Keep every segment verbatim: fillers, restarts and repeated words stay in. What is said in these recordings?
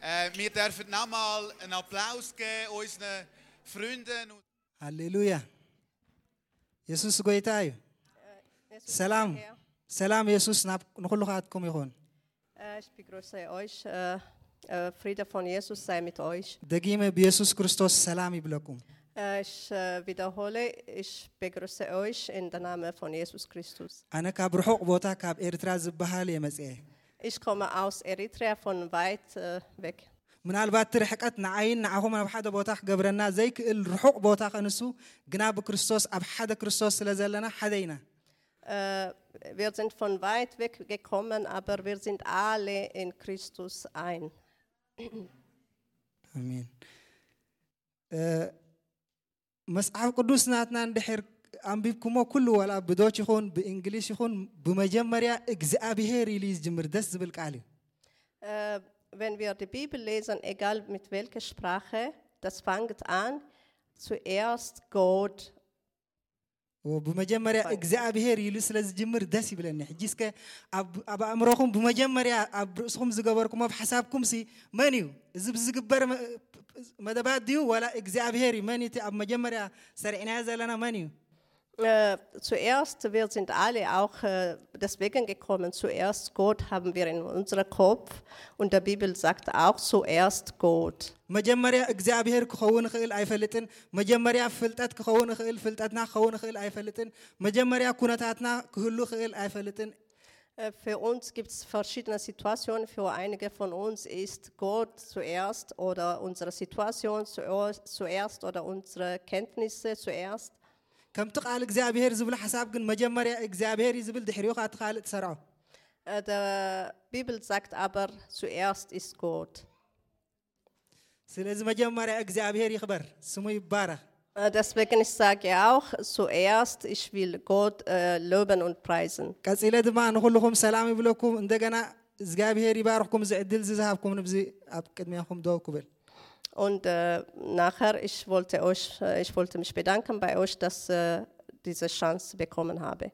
Äh, wir dürfen nochmal einen Applaus geben unseren Freunden. ሃሌሉያ ኢየሱስ ጎይታ እዩ ሰላም ሰላም ኢየሱስ ናብ ንኹሉ ካትኩም ይኹን Ich begrüße euch. Äh, äh, Friede von Jesus sei mit euch. ደጊመ በኢየሱስ ክርስቶስ ሰላም ይብለኩም Äh, ich äh, wiederhole, ich begrüße euch in der Name von Jesus Christus. ኣነ ካብ ርሑቕ ቦታ ካብ ኤርትራ ዝበሃል እየ መጽአ Ich komme aus Eritrea von weit äh, weg. ምናልባት ትርሕቀት ንዓይን ንዓኹም ኣብ ሓደ ቦታ ክገብረና ዘይክእል ርሑቕ ቦታ ከንሱ ግና ብክርስቶስ ኣብ ሓደ ክርስቶስ ስለ ዘለና ሓደ ኢና Äh, wir sind von weit weg gekommen, aber wir sind alle in Christus ein. አሜን መጽሐፍ ቅዱስ ናትና እንድሕር አንቢብኩሞ ኩሉ ወላ ብዶች ይኹን ብእንግሊሽ ይኹን በመጀመሪያ እግዚአብሔር ኢሉ ይጅምር ደስ ዝብል ቃል Äh, wenn wir die Bibel lesen, egal mit welcher Sprache, das fängt an, zuerst Gott. وبمجمريا እግዚአብሔር ይሉ ስለዚ ጅምር ደስ ይብለኒ ሕጂስከ ኣብ ኣእምሮኹም በመጀመሪያ ኣብ ርእስኹም ዝገበርኩም ኣብ ሓሳብኩም ሲ መን እዩ እዚ ብዝግበር መደባት ድዩ ወላ እግዚአብሔር መን እቲ ኣብ መጀመሪያ ሰርዒናዮ ዘለና መን እዩ Äh, zuerst, wir sind alle auch äh, deswegen gekommen, zuerst Gott haben wir in unserem Kopf und der Bibel sagt auch zuerst Gott. መጀመሪያ እግዚአብሔር ክኸውን ይኽእል ኣይፈልጥን መጀመሪያ ፍልጠት ክኸውን ይኽእል ፍልጠትና ክኸውን ይኽእል ኣይፈልጥን መጀመሪያ ኩነታትና ክህሉ ይኽእል ኣይፈልጥን Für uns gibt es verschiedene Situationen. Für einige von uns ist Gott zuerst oder unsere Situation zuerst oder unsere Kenntnisse zuerst. كم تقال እግዚአብሔር ዝብል حساب ግን መጀመሪያ እግዚአብሔር ዝብል ድሕሪኡ ካትኻል ተሰርዖ Die Bibel sagt aber zuerst ist Gott. ስለዚህ መጀመሪያ እግዚአብሔር ይኽበር ስሙ ይባረክ Deswegen ich sage auch zuerst ich will Gott äh, loben und preisen. ቀፂለ ድማ ንኹልኩም ሰላም ይብለኩም እንደገና እግዚአብሔር ይባርክኩም ዝዕድል ዝሃብኩም ንብዚ ኣብ ቅድሚያኩም ደው ክብል Und äh, nachher, ich wollte, euch, äh, ich wollte mich bedanken bei euch, dass ich äh, diese Chance bekommen habe.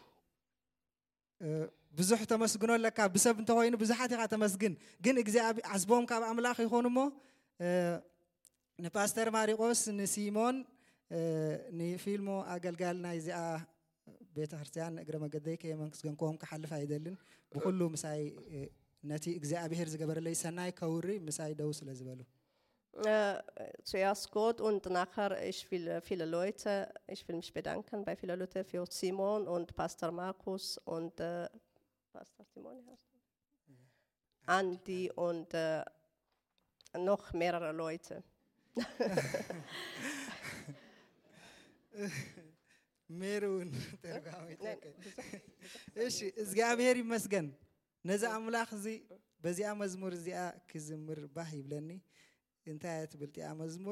ብዙሕ ተመስግኖ ለካ ብሰብ እንተኮይኑ ብዙሓት ኢኻ ተመስግን ግን እግዚአብሔር ዓስቦም ካብ ኣምላኽ ይኾኑ እሞ ንፓስተር ማሪቆስ ንሲሞን ንፊልሞ ኣገልጋልና እዚኣ ቤተ ክርስቲያን እግረ መገደይ ከየመንክስገንኮም ክሓልፍ ኣይደልን ብኩሉ ምሳይ ነቲ እግዚአብሔር ዝገበረለይ ሰናይ ከውሪ ምሳይ ደው ስለ ዝበሉ Äh, zuerst Gott und nachher ich will äh, viele Leute, ich will mich bedanken bei vielen Leuten für Simon und Pastor Markus und äh, Pastor Simon, Andi und äh, noch mehrere Leute. ሜሩን እሺ እግዚአብሔር ይመስገን ነዛ አምላክ እዚ በዚያ መዝሙር እዚያ ክዝምር ባህ ይብለኒ እንታይ ትብልጢያ መዝሙር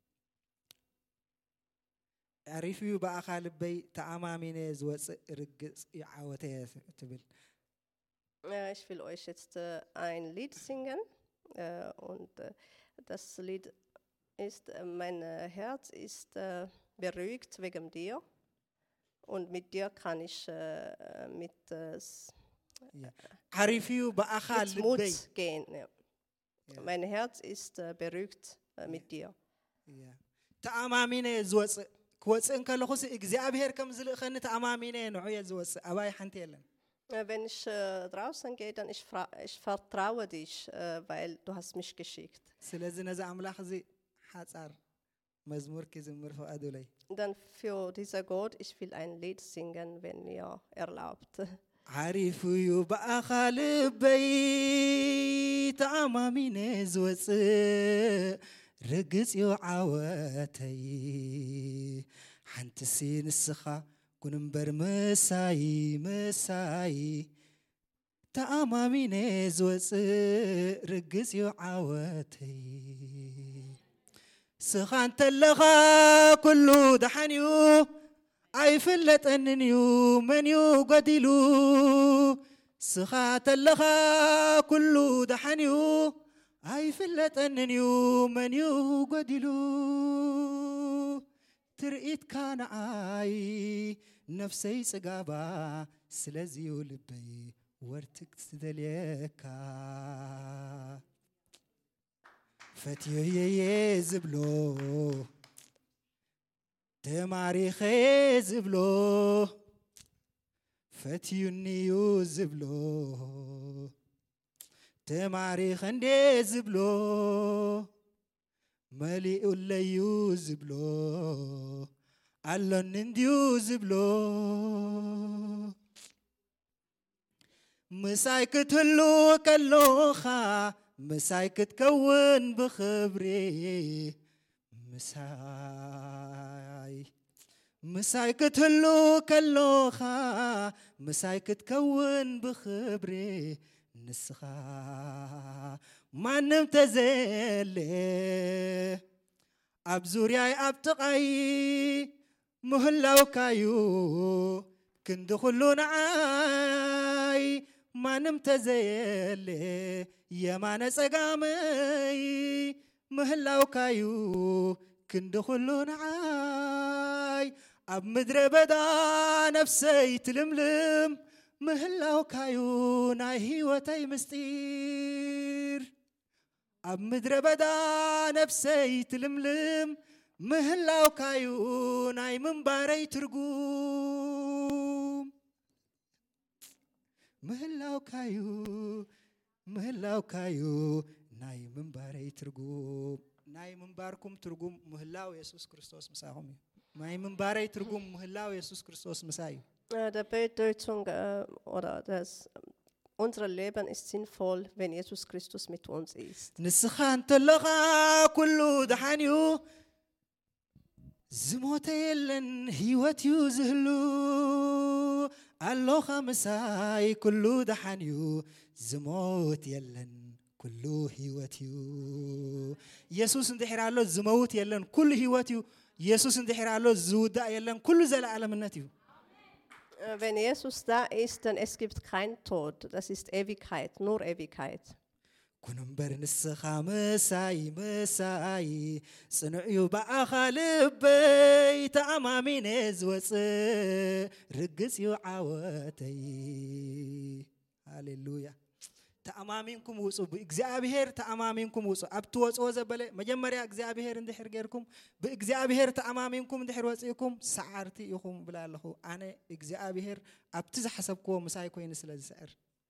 عرفيو بأخال بي تأمامين زوج رجس يعوته تبل. Ich will euch jetzt äh, ein Lied singen äh, und äh, das Lied ist äh, mein äh, Herz ist äh, beruhigt wegen dir und mit dir kann ich äh, mit äh, عرفيو بأخال mit Mut gehen. Ja. Yeah. Mein Herz ist äh, beruhigt äh, mit dir. تأمامين زوج كوتسن كلخوس እግዚአብሔር ከም ዝልእኸኒ ተኣማሚነ ንዑየ ዝወስ ኣባይ ሓንቲ የለን Wenn ich äh, draußen gehe, dann ich, ich vertraue dich, äh, weil du hast mich geschickt. ስለዚህ ነዛ አምላኽ እዚ ሓፃር መዝሙር ክዝምር ፈቀዱለይ Dann für dieser Gott, ich will ein Lied singen, wenn ihr erlaubt. عرفيو بأخال بي تأمامين زوج رجس يعواتي حنت سين السخا كنبر مساي مساي تأمامين زوج رجس يعواتي سخان تلغا كله دحنيو أي فلت أننيو من يو قدلو سخا تلغا كله دحنيو أي فلت أننيو من يو قدلو ترئيت كان أي نفسي سقابا سلزيو لبي ورتك تدليكا فتيو يزبلو تماريخ زبلو فتيو نيو زبلو تماريخ اندي زبلو مليء الليو زبلو على ننديو زبلو مسايكت هلو كاللوخا مسايكت كون بخبري مساي مسايكت هلو كاللوخا مسايكت كون بخبري نسخا ما نمت زيلي أبزورياي أبتقاي مهلاو كايو كندخلون عاي ما نمت زيلي يا ما نسقامي مهلاو كايو كندخلون عاي أب مدري بدا نفسي تلملم مهلاو كايو ناي هيوتي مستير أب مدري بدا نفسي تلملم مهلاو كايو ناي منباري ترقوم مهلاو كايو مهلاو كايو ناي منباري ترقوم ناي منباركم ترقوم مهلاو يسوس كريستوس مساهم ناي منباري ترقوم مهلاو يسوس كريستوس مساي. Der Bedeutung äh, oder das unser Leben ist sinnvoll, wenn Jesus Christus mit uns ist. نسخان تلغا كله دحانيو زموتيلن هيوت يوزهلو اللوخا مساي كله دحانيو زموت يلن كله هيوت يو يسوس اندحرالو زموت يلن كل هيوت يو يسوس اندحرالو زودا يلن كل زل عالمنتيو. Wenn Jesus da ist, dann es gibt kein Tod. Das ist Ewigkeit, nur Ewigkeit. كنمبر نسخا مساي مساي صنعيو بأخالبي تأمامي نزوص رقصيو عواتي هاليلويا تأمامينكم وصو بإجزابهر تأمامينكم وصو أبتوصو زبالي مجمريا إجزابهر اندحر غيركم بإجزابهر تأمامينكم اندحر وصيكم سعرتي يخم بلا الله أنا إجزابهر أبتز حسبكم مساي كوين سلازي سعر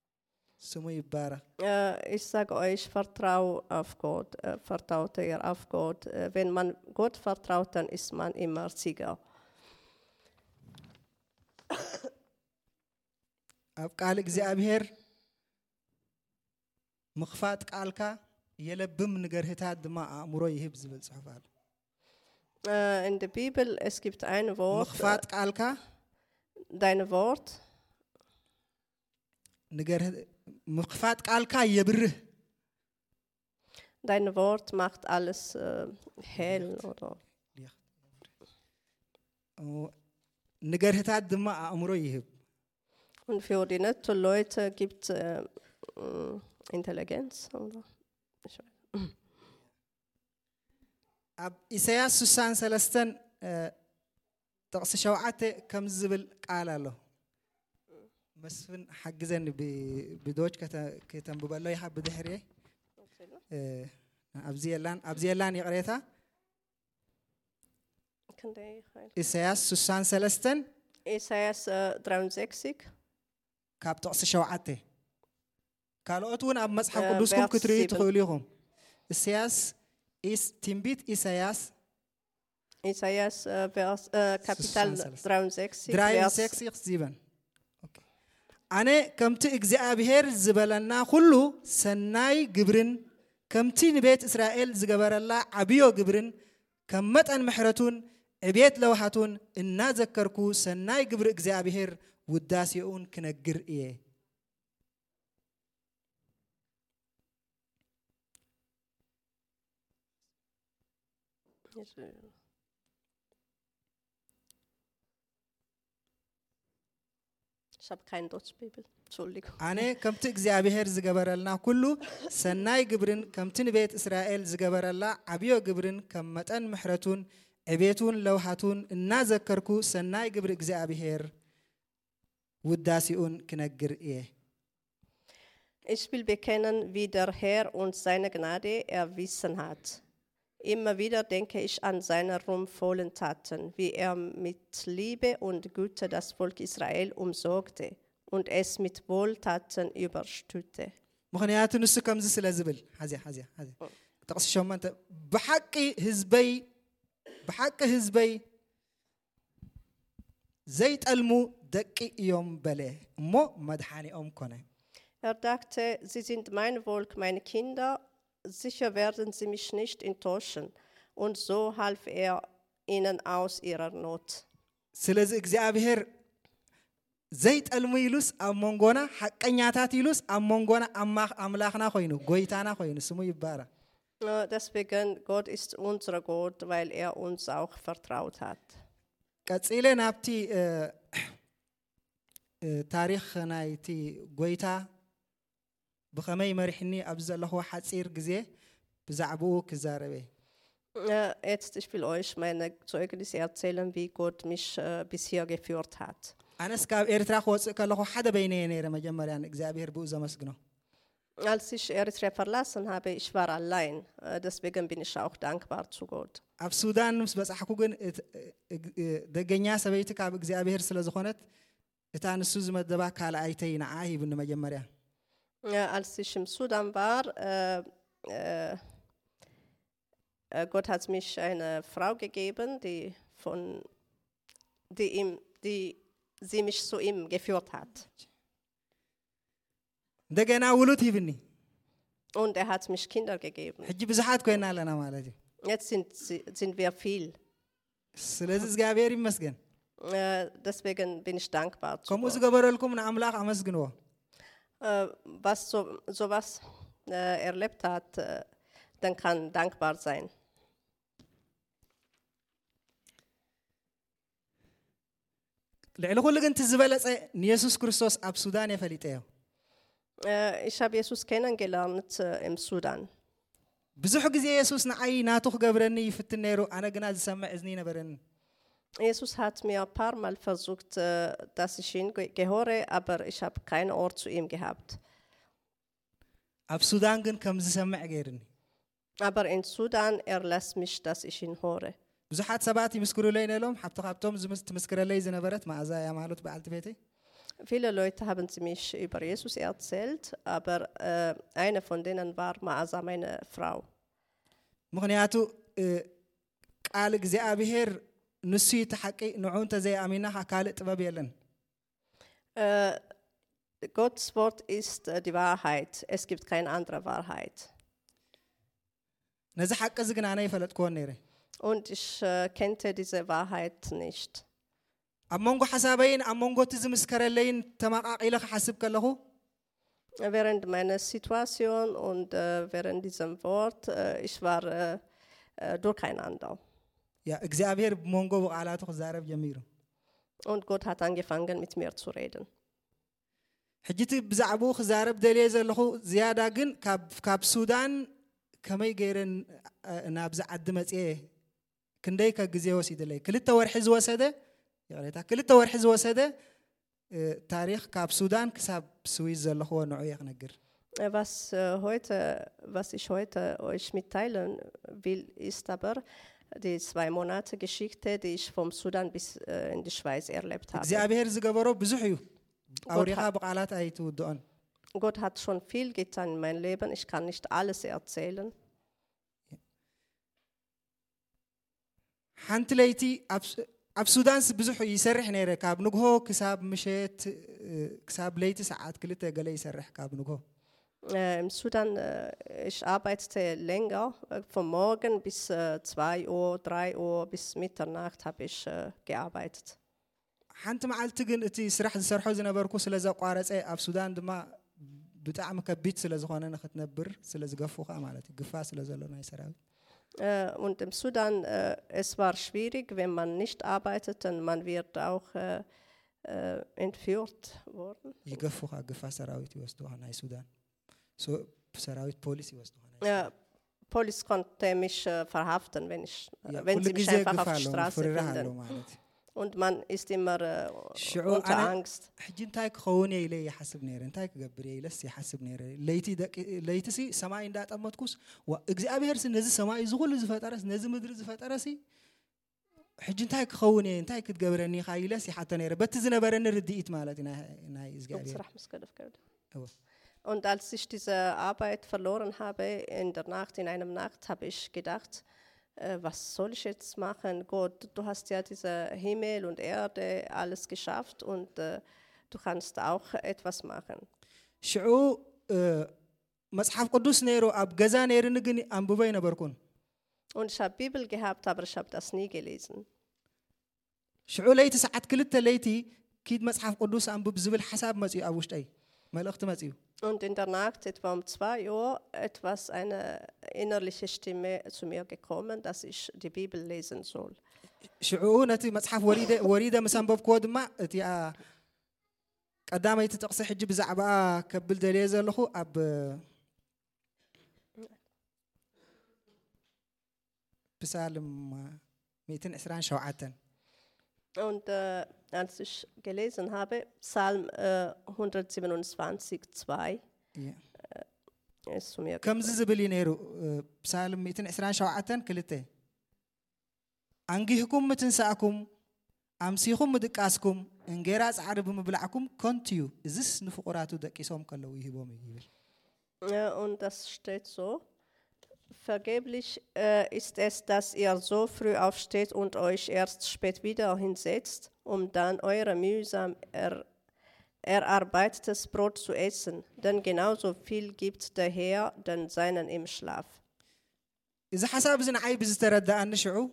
Äh, ich sage euch, vertraut auf Gott, äh, vertraut ihr auf Gott. Äh, wenn man Gott vertraut, dann ist man immer Sieger. أب قال إجزابهر مخفات قالك يلبم نجرهتها دماء مروي هبز بالصحفال. In der Bibel es gibt ein Wort. مخفات قالك. Dein Wort. نجره مخفات قالك يبره. Dein Wort macht alles äh, hell oder. نجرهتها دماء مروي هب. Und für die netten Leute gibt es äh, Intelligenz, oder? ab Isaias سوسان سلستن تقص شوعته كم زبل قال له مسفن حجزن بدوج كتا كتم ببلو يحب دحريه أبزيلان أبزيلان يقريتها إسياس سوسان سلستن إسياس dreiundsechzig كاب تقص شوعته قالوا أتون أب مصحف قدوسكم كتري تقوليهم إسياس إس تنبيت إسياس إسياس vers Kapitel dreiundsechzig dreiundsechzig sieben أنا كمت إجزابهر زبلنا كله سناي جبرن كمتي نبيت إسرائيل زجبر الله عبيو جبرن كمت أن محرتون عبيت لوحتون إن ذكركو سناي جبر إجزابهر والداسيون كنجر إيه Ich habe keine Deutschbibel. Entschuldigung. أنا كمت إجزابهر زجبر الله كله سناي جبرن كمت نبيت إسرائيل زجبر الله عبيو جبرن كمت أن محرتون عبيتون لوحتون إن ذكركو سناي جبر إجزابهر والداسيون كنجر إيه Ich will bekennen, wie der Herr uns seine Gnade erwiesen hat. Immer wieder denke ich an seine ruhmvollen Taten, wie er mit Liebe und Güte das Volk Israel umsorgte und es mit Wohltaten überstützte. ምክንያቱ ንሱ ከምዚ ስለ ዝብል ሓዚያ ሓዚያ ሓዚያ ጥቕሲ ሸሞንተ ብሓቂ ህዝበይ ብሓቂ ህዝበይ ዘይጠልሙ ደቂ እዮም በለ እሞ መድሓኒኦም ኮነ Er dachte, sie sind mein Volk, meine Kinder, sicher werden sie mich nicht enttäuschen. Und so half er ihnen aus ihrer Not. ስለዚ እግዚአብሔር ዘይጠልሙ ኢሉስ ኣብ መንጎና ሓቀኛታት ኢሉስ ኣብ መንጎና ኣምላኽና ኮይኑ ጎይታና ኮይኑ ስሙ ይባረክ Deswegen, Gott ist unser Gott, weil er uns auch vertraut hat. ቀፂለ ናብቲ ታሪክ ናይቲ ጎይታ ብኸመይ መሪሕኒ ኣብ ዘለኹ ሓፂር ግዜ ብዛዕባኡ ክዛረበ Jetzt ich will euch meine Zeugnisse erzählen, wie Gott mich uh, bis hier geführt hat. ኣነስ ካብ ኤርትራ ክወፅእ ከለኹ ሓደ በይነየ ነይረ መጀመርያን እግዚአብሔር ብኡ ዘመስግኖ Als ich Eritrea verlassen habe, ich war allein. Deswegen bin ich auch dankbar zu Gott. ኣብ ሱዳን ምስ በጻሕኩ ግን ደገኛ ሰበይቲ ካብ እግዚአብሔር ስለ ዝኾነት እታ ንሱ ዝመደባ ካልኣይተይ ንዓ ይብኒ መጀመርያ Ja, als ich im Sudan war, äh, äh, Gott hat mich eine Frau gegeben, die von, die ihm, die sie mich zu ihm geführt hat. እንደገና ውሉት ይብኒ Und er hat mich Kinder gegeben. ሕጂ ብዙሓት ኮይና ኣለና ማለት እዩ Jetzt sind, sind wir viel. ስለዚ እግዚአብሔር ይመስገን Äh, deswegen bin ich dankbar zu ከምኡ Gott. ዝገበረልኩም ንኣምላኽ ኣመስግንዎ Äh, was so, sowas äh, erlebt hat, äh, dann kann dankbar sein. ልዕሊ ኩሉ ግን እቲ ዝበለፀ ንየሱስ ክርስቶስ ኣብ ሱዳን የፈሊጠዮ Äh, ich habe Jesus kennengelernt äh, im Sudan. ብዙሕ ግዜ የሱስ ንዓይ ናቱ ክገብረኒ ይፍትን ነይሩ ኣነ ግና ዝሰምዕ እዝኒ ነበረኒ Jesus hat mir ein paar Mal versucht, äh, dass ich ihn ge- gehöre, aber ich habe keinen Ort zu ihm gehabt. ኣብ ሱዳን ግን ከም ዝሰምዕ ገይርኒ Aber in Sudan, er lässt mich, dass ich ihn höre. ብዙሓት ሰባት ይምስክሩለይ ነሎም ሓብቲ ካብቶም ትምስክረለይ ዝነበረት ማእዛ እያ ማለት በዓልቲ ቤተይ Viele Leute haben sie mich über Jesus erzählt, aber äh, eine von denen war Maasa, meine Frau. ምክንያቱ ቃል እግዚአብሔር ንሱ ይተሓቂ ንዑ እንተዘይኣሚና ካልእ ጥበብ የለን Äh, Gottes Wort ist äh, die Wahrheit. Es gibt keine andere Wahrheit. ነዚ ሓቂ እዚ ግን ኣነ ይፈለጥክዎን ነይረ Und ich äh, kannte diese Wahrheit nicht. ኣብ መንጎ ሓሳበይን ኣብ መንጎ እቲ ዝምስከረለይን ተማቃቂለ ክሓስብ ከለኹ Während meiner Situation und äh, während diesem Wort, äh, ich war äh, äh, durcheinander. ያ እግዚአብሔር ብመንጎ ብቃላቱ ክዛረብ ጀሚሩ Und Gott hat angefangen, mit mir zu reden. ሕጂቲ ብዛዕባኡ ክዛረብ ደልየ ዘለኹ ዝያዳ ግን ካብ ሱዳን ከመይ ገይረን ናብዚ ዓዲ መፅየ ክንደይ ከግዜ ወሲድለይ ክልተ ወርሒ ዝወሰደ ይቕሬታ ክልተ ወርሒ ዝወሰደ ታሪክ ካብ ሱዳን ክሳብ ስዊዝ ዘለኽዎ ንዑ እየ ክነግር Was, äh, heute, was ich heute euch mitteilen will, ist aber die zwei Monate Geschichte, die ich vom Sudan bis äh, in die Schweiz erlebt habe. እግዚአብሔር ዝገበሮ ብዙሕ እዩ ኣውሪኻ ብቃላት ኣይትውድኦን Gott hat schon viel getan in meinem Leben. Ich kann nicht alles erzählen. ሓንቲ ለይቲ ኣብ ሱዳን ብዙሕ ይሰርሕ ነይረ ካብ ንግሆ ክሳብ ምሸት ክሳብ ለይቲ ሰዓት ክልተ ገለ ይሰርሕ ካብ ንግሆ Äh, Im Sudan, äh, ich arbeitete länger, äh, von morgen bis äh, zwei Uhr, drei Uhr bis Mitternacht habe ich äh, gearbeitet. ሓንቲ መዓልቲ ግን እቲ ስራሕ ዝሰርሖ ዝነበርኩ ስለ ዘቋረፀ ኣብ ሱዳን ድማ ብጣዕሚ ከቢድ ስለ ዝኾነ ንኽትነብር ስለ ዝገፉኻ ማለት እዩ ግፋ ስለ ዘሎ ናይ ሰራዊት Äh, und im Sudan, äh, es war schwierig, wenn man nicht arbeitet, dann man wird auch äh, äh, entführt worden. ይገፉኻ ግፋ ሰራዊት ይወስዱኻ ናይ ሱዳን ሰራዊት ፖሊስ ይወስዱኻ Ja, Polizei konnte mich äh, verhaften, wenn, ich, äh, wenn sie mich einfach auf der Straße finden. Und man ist immer äh, ሽዑ unter ኣነ Angst. ሕጂ እንታይ ክኸውን እየ ኢለ ይሓስብ ነይረ እንታይ ክገብር እየ ኢለስ ይሓስብ ነይረ ለይቲ ደቂ ለይቲ ሲ ሰማይ እንዳጠመትኩስ እግዚአብሔር ሲ ነዚ ሰማይ እዚ ኩሉ ዝፈጠረስ ነዚ ምድሪ ዝፈጠረሲ ሕጂ እንታይ ክኸውን እየ እንታይ ክትገብረኒ ኢኻ ኢለስ ይሓተ ነይረ በቲ ዝነበረኒ ርድኢት ማለት እዩ ናይ እግዚአብሔር Und als ich diese Arbeit verloren habe in der Nacht, in einer Nacht, habe ich gedacht, äh, was soll ich jetzt machen? Gott, du hast ja diese Himmel und Erde, alles geschafft und äh, du kannst auch etwas machen. ሽዑ መጽሐፍ ቅዱስ ነይሩ ኣብ ገዛ ነይርኒ ግን አንብበ ይነበርኩን Und ich habe Bibel gehabt, aber ich habe das nie gelesen. ሽዑ ለይቲ ሰዓት ክልተ ለይቲ ኪድ መጽሐፍ ቅዱስ አንብብ ዝብል ሓሳብ መጽኡ ኣብ ውሽጠይ መልእኽቲ መጽኡ Und in der Nacht, etwa um zwei Uhr, etwas eine innerliche Stimme zu mir gekommen, dass ich die Bibel lesen soll. ሽዑ ነቲ መጽሐፍ ወሪደ ወሪደ መሰንበብክዎ ድማ እቲ ቀዳመይቲ ጥቕሲ ሕጂ ብዛዕባ ከብል ደልየ ዘለኹ ኣብ Psalm hundertsiebenundneunzig. Und äh, als ich gelesen habe, Psalm äh, hundertsiebenundzwanzig, zwei, yeah. äh, ist zu mir gekommen. Kam zibeli neru Psalm hundertsiebenundneunzig ክልተ አንጊህኩም ምትንሳእኩም ኣምሲኹም ምድቃስኩም እንጌራ ጻዕሪ ብምብላዕኩም ኮንቲዩ እዝስ ንፍቁራቱ ደቂሶም ከለው ይህቦም ይብል Und das steht so: Vergeblich äh, ist es, dass ihr so früh aufsteht und euch erst spät wieder hinsetzt, um dann eure mühsam er, erarbeitetes Brot zu essen. Denn genauso viel gibt der Herr den Seinen im Schlaf. إذا حسب زين عيب زتردد أن شعو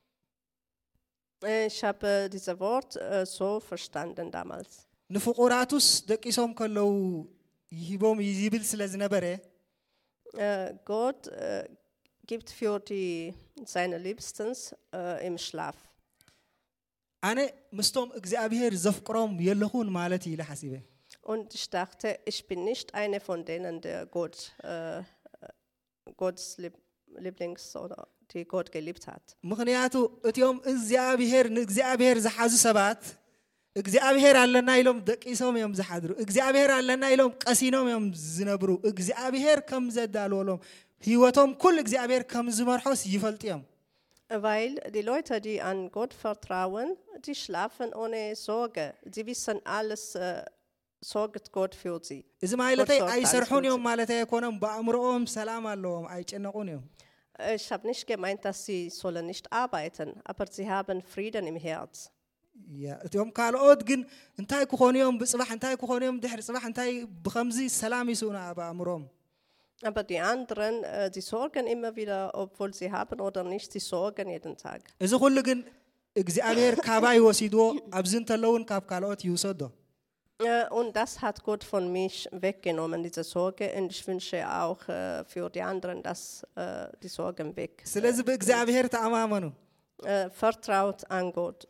Ich habe äh, dieses Wort äh, so verstanden damals. نفقراتوس دقيسهم كلو يهبوم يزيبل سلازنبره. Gott äh, gibt für die seine Liebsten äh, im Schlaf. أنا مستوم إخزابير زفقرام يلهون مالتي لحسيبه. Und ich dachte, ich bin nicht eine von denen, der Gott äh, Gottes Lieb- Lieblings oder die Gott geliebt hat. مخنياتو اتيوم إخزابير إخزابير زحازو سبات إخزابير على نايلهم دقيسهم يوم زحادرو إخزابير على نايلهم قسينهم يوم زنبرو إخزابير كم زدالو لهم هيوتهم كل إخزابير كم زمرحوس يفلتيهم. Weil die Leute, die an Gott vertrauen, die schlafen ohne Sorge. Sie wissen alles, äh, sorgt Gott für sie. إذا ما يلتي أي سرحون يوم ما يلتي يكونهم بأمرهم سلام اللهم أي تنقون يوم. Ich habe nicht gemeint, dass sie sollen nicht arbeiten, aber sie haben Frieden im Herz. يا يوم قالوا أدقن أنتي كخون يوم بصباح أنتي كخون يوم دحر صباح أنتي بخمسي سلام يسونا بأمرهم. Aber die anderen, äh, die sorgen immer wieder, obwohl sie haben oder nicht, sie sorgen jeden Tag. إذا كل جن إجزاء كاباي وسيدو أبزنت اللون كاب كالوت يوسده. Äh, und das hat Gott von mich weggenommen, diese Sorge. Und ich wünsche auch äh, für die anderen, dass äh, die Sorgen weg. سلزب إجزاء تأمامنو. Äh, vertraut an Gott.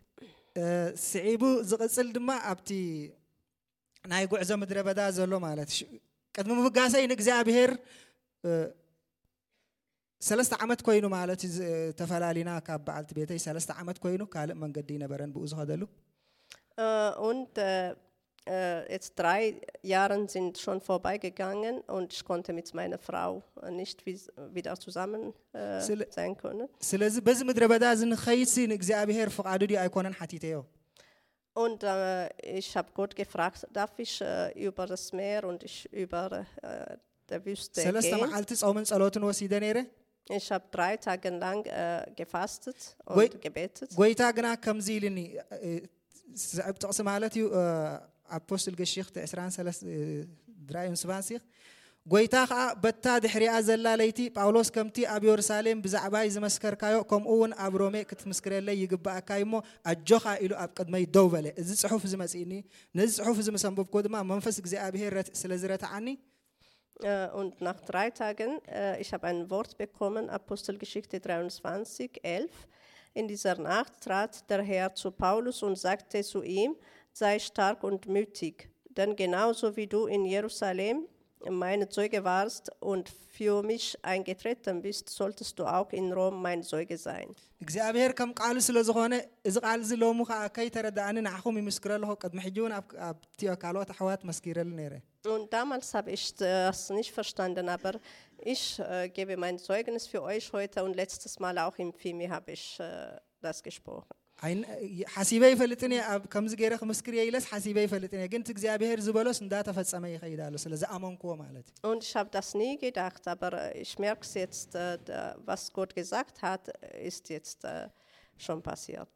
سعيبو زغسل دما أبتي ناي قعزة مدري بدا زلوا مالت قد ما مفقاسي نجزاء بهير سلست عمت كوينو مالت تفلالينا كابعلت بيتي سلست عمت كوينو كالق من قدينا برن بوز هذلو. Und äh, äh, jetzt drei Jahre sind schon vorbeigegangen und ich konnte mit meiner Frau nicht wie- wieder zusammen äh, Sel- sein können. سلز بز مدري بدا زن خيسي نجزاء بهير فقعدو دي أيقونن حتيتيو. Und äh, ich habe Gott gefragt, darf ich äh, über das Meer und ich über äh, der Wüste سلست gehen? معالت صومن صلوتن وسيدة نيره. Ich habe drei Tage lang äh, gefastet und Goi- gebetet. قويتا جنا كم زيلني بتقسم مالتي أبوستل الشيخ تأسران سلس درايم سبانسيخ قويتا خا بتا دحري أزلا ليتي باولوس كمتي أبي يرسالم بزعباي زمسكر كايو كم أون أبرومي كت مسكر لي يجبأ كايمو أجوخا إلو أبقد ما يدوبله إذا صحف زمسيني نز صحف زمسنبوب كود ما منفسك زي أبي هي سلزرة عني. Äh, und nach drei Tagen, äh, ich habe ein Wort bekommen, Apostelgeschichte dreiundzwanzig, elf. In dieser Nacht trat der Herr zu Paulus und sagte zu ihm, sei stark und mutig, denn genauso wie du in Jerusalem meine Zeuge warst und für mich eingetreten bist, solltest du auch in Rom mein Zeuge sein. እግዚአብሔር ከም ቃሉ ስለ ዝኾነ እዚ ቃል እዚ ሎሙ ከዓ ከይተረዳእኒ ንዓኹም ይምስክረ ኣለኹ ቅድሚ ሕጂ እውን ኣብቲ ካልኦት ኣሕዋት መስኪረሉ ነይረ Und damals habe ich das nicht verstanden, aber ich äh, gebe mein Zeugnis für euch heute und letztes Mal auch im Fimi habe ich äh, das gesprochen. ዓይን ሓሲበ ይፈልጥኒ ኣብ ከምዚ ገይረ ክምስክር የይለስ ሓሲበ ይፈልጥኒ ግን እቲ እግዚአብሔር ዝበሎስ እንዳተፈጸመ ይኸይድ ኣሎ ስለዚ ኣመንክዎ ማለት እዩ Und ich habe das nie gedacht, aber ich merke es jetzt, äh, da- was Gott gesagt hat, ist jetzt äh, schon passiert.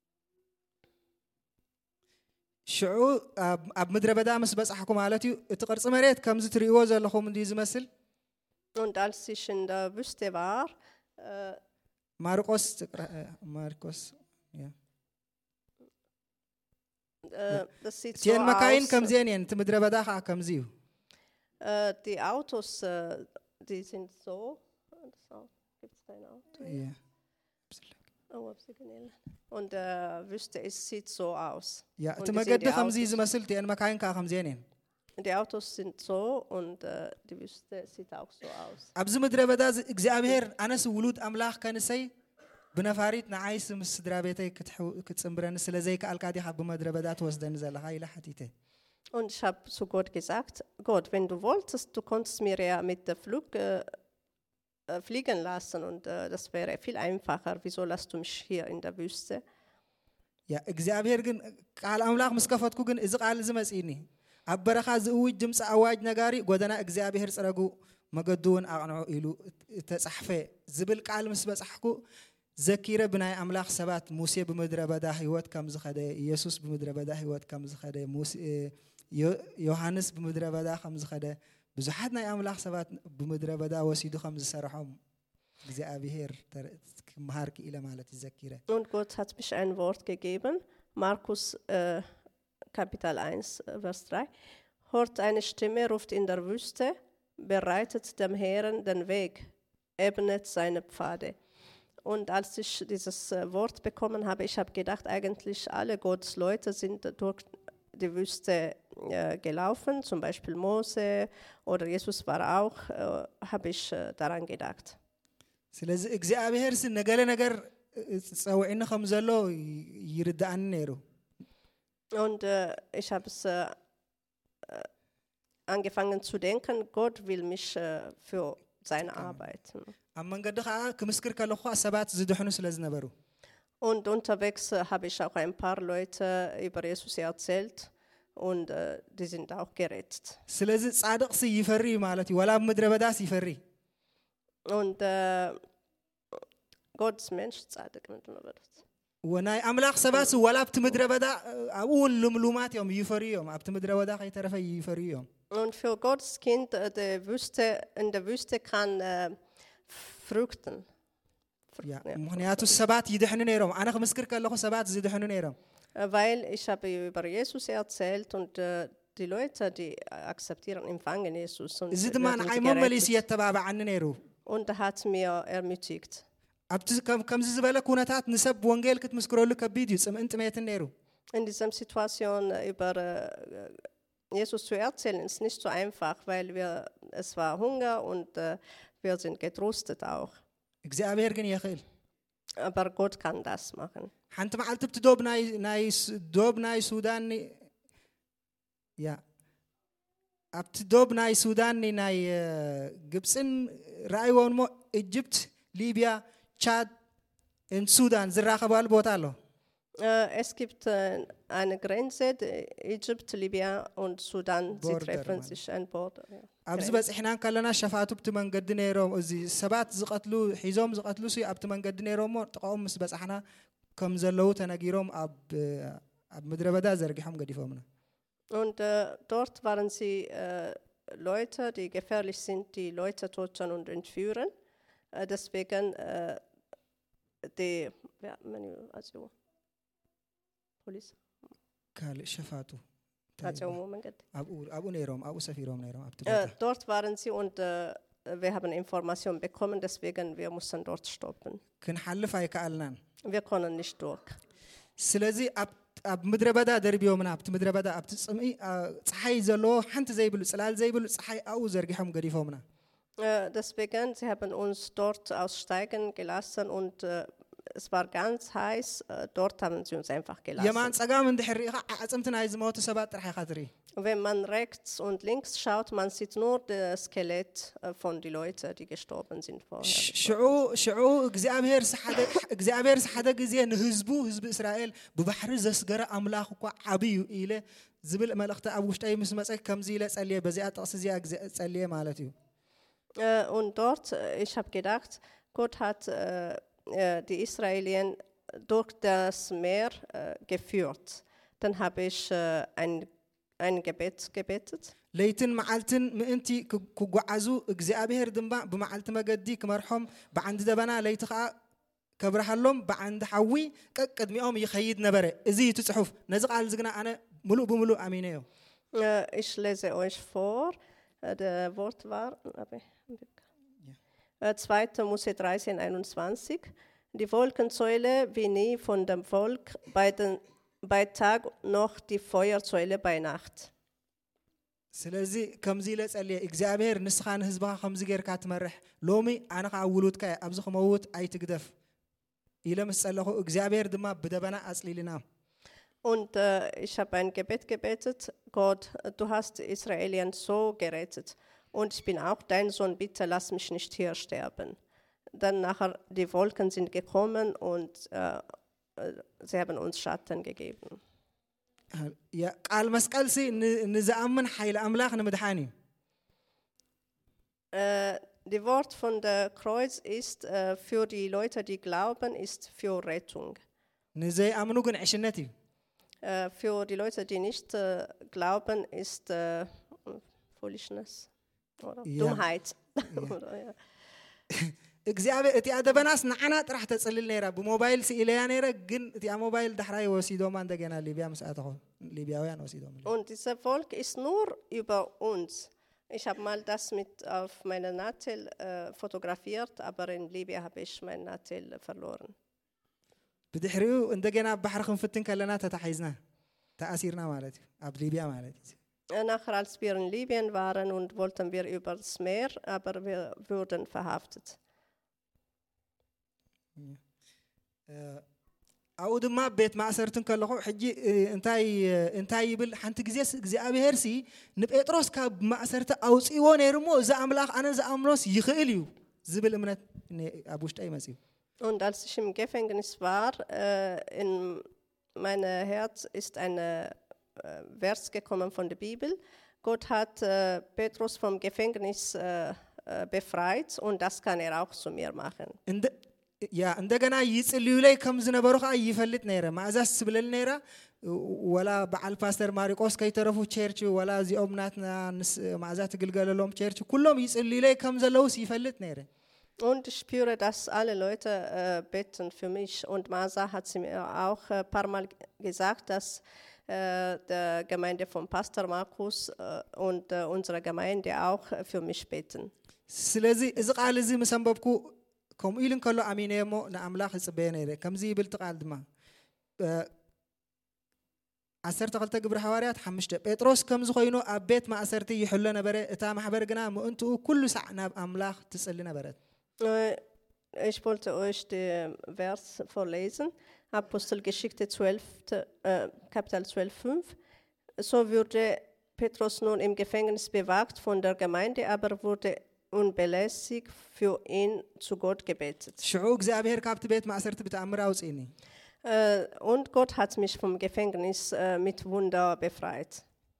ሽዑ ኣብ ኣብ ምድረ በዳ ምስ በጻሕኩ ማለት እዩ እቲ ቅርጺ መሬት ከምዚ ትርእይዎ ዘለኹም እንዲ ዝመስል Und als ich in der Wüste war, äh, ማርቆስ ማርቆስ ያ äh, das sieht so ቲየን መካይን aus. ከምዚአን እየን እቲ ምድረ በዳ ከዓ ከምዚ እዩ Äh, die Autos, äh, die sind so. Gibt es kein Auto? ያ Oh, Absignal. Und der äh, Wüste ist, sieht so aus. ያ Und እቲ ich sehe መገዲ die ከምዚ Autos. ዝመስል ቲየን መካይን ከዓ ከምዚአን እየን Die Autos sind so und äh, die Wüste sieht auch so aus. ኣብዚ ምድረ በዳ እዚ እግዚኣብሔር ኣነስ ውሉድ ኣምላኽ ከንሰይ ብነፋሪት ንዓይስ ምስ ስድራ ቤተይ ክትፅምብረኒ ስለ ዘይከኣልካ ዲኻ ብምድረ በዳ ትወስደኒ ዘለኻ ኢለ ሓቲተ Und ich habe zu Gott gesagt, Gott, wenn du wolltest, du konntest mir ja mit der Flug äh, äh, fliegen lassen und äh, das wäre viel einfacher. Wieso lässt du mich hier in der Wüste? ያ እግዚኣብሔር ግን ቃል ኣምላኽ ምስ ከፈትኩ ግን እዚ ቃል እዚ መጺኒ ኣብ በረኻ ዝእውጅ ድምፂ ኣዋጅ ነጋሪ ጎደና እግዚኣብሔር ፅረጉ መገዱ እውን ኣቕንዑ ኢሉ ተጻሕፈ ዝብል ቃል ምስ በጻሕኩ ዘኪረ ብናይ ኣምላኽ ሰባት ሙሴ ብምድረ በዳ ህይወት ከም ዝኸደ ኢየሱስ ብምድረ በዳ ህይወት ከም ዝኸደ ሙሴ ዮሐንስ ብምድረ በዳ ከም ዝኸደ ብዙሓት ናይ ኣምላኽ ሰባት ብምድረ በዳ ወሲዱ ከም ዝሰርሖም እግዚአብሔር ክመሃር ክኢለ ማለት ይዘኪረ Und Gott hat mich ein Wort gegeben, Markus äh, Kapitel eins, Vers drei. Hört eine Stimme, ruft in der Wüste, bereitet dem Herrn den Weg, ebnet seine Pfade. Und als ich dieses äh, Wort bekommen habe, ich habe gedacht, eigentlich alle Gottes Leute sind durch die Wüste äh, gelaufen, zum Beispiel Mose oder Jesus war auch, äh, habe ich äh, daran gedacht. ስለዚ እግዚአብሔር ስ ነገለ ነገር ፀውዒኒ ከም ዘሎ ይርዳእኒ ነይሩ Und äh, ich habe es äh, äh, angefangen zu denken, Gott will mich äh, für seine Arbeit. ኣብ መንገዲ ከዓ ክምስክር ከለኹ ሰባት ዝድሕኑ ስለ ዝነበሩ Und unterwegs äh, habe ich auch ein paar Leute über Jesus erzählt und äh, die sind auch gerettet. ስለዚ ጻድቕ ሲ ይፈሪ ማለት እዩ ወላ ምድረ በዳስ ይፈሪ Und äh, Gottes Mensch, Zadig, mit dem Wort. ወናይ ኣምላኽ ሰባት ወላ ኣብቲ ምድረ በዳ ኣብኡ እውን ልምሉማት እዮም ይፈሪ እዮም ኣብቲ ምድረ በዳ ከይተረፈ ይፈሪ እዮም Und für Gottes Kind, äh, die Wüste, in der Wüste kann äh, Früchten. ያ ምክንያቱ ሰባት ይድሕኑ ነይሮም ኣነ ክምስክር ከለኹ ሰባት ዝድሕኑ ነይሮም Äh, weil ich habe über Jesus erzählt und äh, die Leute, die akzeptieren, empfangen Jesus. Und እዚ ድማ werden ንዓይ sie መመሊስ gerettet. የተባብዓኒ ነይሩ Und er hat mir ermutigt. ኣብቲ ከምዚ ዝበለ ኩነታት ንሰብ ወንጌል ክትምስክረሉ ከቢድ እዩ ፅምእን ጥሜትን ነይሩ In dieser Situation äh, über äh, Jesus zu erzählen, ist nicht so einfach, weil wir, es war Hunger und äh, wir sind getröstet auch. እግዚአብሔር ግን ይኽእል Aber Gott kann das machen. ሓንቲ መዓልቲ ብቲ ዶብ ናይ ናይ ዶብ ናይ ሱዳን ያ ኣብቲ ዶብ ናይ ሱዳን ናይ ግብፅን ረኣይዎን ሞ ኢጅፕት ሊብያ ቻድ in Sudan ዝራኸባሉ ቦታ ኣሎ Äh, es gibt äh, eine Grenze, Ägypten, Libyen und Sudan, sie Border, treffen man. sich ein Border. Ja. ኣብዚ በፂሕና ከለና ሸፋቱ ብቲ መንገዲ ነይሮም እዚ ሰባት ዝቐትሉ ሒዞም ዝቐትሉ ሲ ኣብቲ መንገዲ ነይሮም ሞ ጥቃኦም ምስ በፃሕና ከም ዘለዉ ተነጊሮም ኣብ ኣብ ምድረ በዳ ዘርጊሖም ገዲፎምና Und äh, dort waren sie äh, Leute, die gefährlich sind, die Leute töten und entführen. Äh, deswegen äh, die, ja, also Police. ካልእ ሸፋቱ Also, Moment. ኣብኡ ኣብኡ ነይሮም ኣብኡ ሰፊሮም ነይሮም ኣብቲ Äh, ቦታ dort waren sie und äh, wir haben Informationen bekommen, deswegen wir mussten dort stoppen. ክንሓልፍ ኣይከኣልናን Wir können nicht durch. ስለዚ ኣብቲ أب مدري بدأ دربيه من أب تمدري بدأ أب تسمعي صحي زلوا حنت زي بلو سلال زي بلو صحي أو زرقهم قريفه منا. Deswegen, sie haben uns dort aussteigen gelassen und äh, es war ganz heiß. Äh, dort haben sie uns einfach gelassen. Wenn man rechts und links schaut, man sieht nur das Skelett äh, von den Leuten, die gestorben sind vorher. شعو شعو እግዚአብሔር ሰሓደ እግዚአብሔር ሰሓደ ጊዜ ንህዝቡ ህዝብ እስራኤል በባህር ዘስገረ አምላኽ እኮ ዓብዩ ኢለ ዝብል መልእኽቲ ኣብ ውሽጣይ ምስ መፀ ከምዚ ኢለ ጸልየ በዚኣ ጥቕስ እዚኣ ጸልየ ማለት እዩ Und dort, ich habe gedacht, Gott hat äh, die Israeliten durch das Meer äh, geführt. Dann habe ich äh, ein, ein Gebet gebetet. ليتن معلتن مأنتي كوعزو እግዚአብሔር ድምባ بمعلت መገዲ ክመርሖም بعند دبنا ليتخ كبرحلهم بعند حوي قدميهم يخيد ነበረ እዚ ትጽሑፍ ነዚ ቃል ዝግና ኣነ ሙሉ በሙሉ አሚነዮ Ich lese euch vor. Der Wort war ja. zweiter Mose dreizehn einundzwanzig. Die Wolkensäule wie nie von dem Volk, bei, den, bei Tag noch die Feuersäule bei Nacht. ስለዚህ ከምዚ ለጸልየ እግዚአብሔር ንስኻን ህዝብኻ ከምዚ ጌርካ ትመርሕ ሎሚ ኣነ ካውሉትካ ኣብዚ ከመውት ኣይትግደፍ ኢለ ምስ ጸለኹ እግዚአብሔር ድማ በደበና አጽሊልና Und äh, ich habe ein Gebet gebetet, Gott, du hast die Israeliten so gerettet. Und ich bin auch dein Sohn, bitte lass mich nicht hier sterben. Dann nachher, die Wolken sind gekommen und äh, sie haben uns Schatten gegeben. Ja, ቃል መስቀልሲ ንዝኣምን ኃይል አምላኽ ንምድሓኒ Die Wort von der Kreuz ist äh, für die Leute, die glauben, ist für Rettung. ንዘይኣምኑ ግን ዕሽነት እዩ Uh, für die Leute, die nicht uh, glauben, ist uh, Foolishness oder ja. Dummheit. Ja. እግዚአብሔር እቲ አደበናስ ንዓና ጥራሕ ተጽልል ነይራ ብሞባይል ሲኢለያ ነይራ ግን እቲ ሞባይል ዳሕራይ ወሲዶማ እንደገና ሊቢያ መስአተኹ ሊቢያውያን ወሲዶም Und dieser Volk ist nur über uns. Ich habe mal das mit auf meiner Nadel uh, fotografiert, aber in Libyen habe ich mein Nadel verloren. بدحريو እንደገና ባህር ክንፍትን ከለና ተታሒዝና ተኣሲርና ማለት እዩ ኣብ ሊቢያ ማለት እዩ Nachher als wir in Libyen waren und wollten wir über das Meer, aber wir wurden verhaftet. ኣው ድማ ቤት ማእሰርትን ከለኹ ሕጂ እንታይ እንታይ ይብል ሓንቲ ግዜስ እግዚአብሔር ሲ ንጴጥሮስ ካብ ማእሰርተ ኣውፂዎ ነይሩሞ እዚ ኣምላኽ ኣነ ዝኣምኖስ ይኽእል እዩ ዝብል እምነት ኣብ ውሽጠይ መጽዩ Und als ich im Gefängnis war, äh, in mein Herz ist ein äh, Vers gekommen von der Bibel. Gott hat äh, Petrus vom Gefängnis äh, äh, befreit und das kann er auch zu mir machen. Ja, እንደገና ይጽልዩ ላይ ከም ዝነበሩ ካ ይፈልጥ ነይረ ማዛስ ስብለል ነይራ ወላ በዓል ፓስተር ማሪቆስ ከይተረፉ ቸርች ወላ ዚኦም ናትና ማዛት ግልገለሎም ቸርች ኩሎም ይጽልዩ ላይ ከም ዘለውስ ይፈልጥ ነይረ Und ich spüre, dass alle Leute äh, beten für mich. Und Masa hat sie mir auch ein äh, paar Mal gesagt, dass äh, der Gemeinde von Pastor Markus äh, und äh, unsere Gemeinde auch äh, für mich beten. ስለዚህ እዚ ቃል እዚ መሰንበብኩ ከምኡ ኢልን ከሎ አሚነሞ ንኣምላኽ ይጽበየ ነይረ ከምዚ ይብል ቃል ድማ ዓሰርተ ክልተ ግብረ ሐዋርያት ሓሙሽተ ጴጥሮስ ከም ዝኾይኑ ኣብ ቤት ማእሰርቲ ይሕሎ ነበረ እታ ማሕበር ግና ምእንትኡ ኩሉ ሳዕ ናብ ኣምላኽ ትጽሊ ነበረት Ich wollte euch den Vers vorlesen. Apostelgeschichte zwölf, äh, Kapitel zwölf, fünf. So wurde Petrus nun im Gefängnis bewacht von der Gemeinde, aber wurde unbelässig für ihn zu Gott gebetet. Und Gott hat mich vom Gefängnis äh, mit Wunder befreit.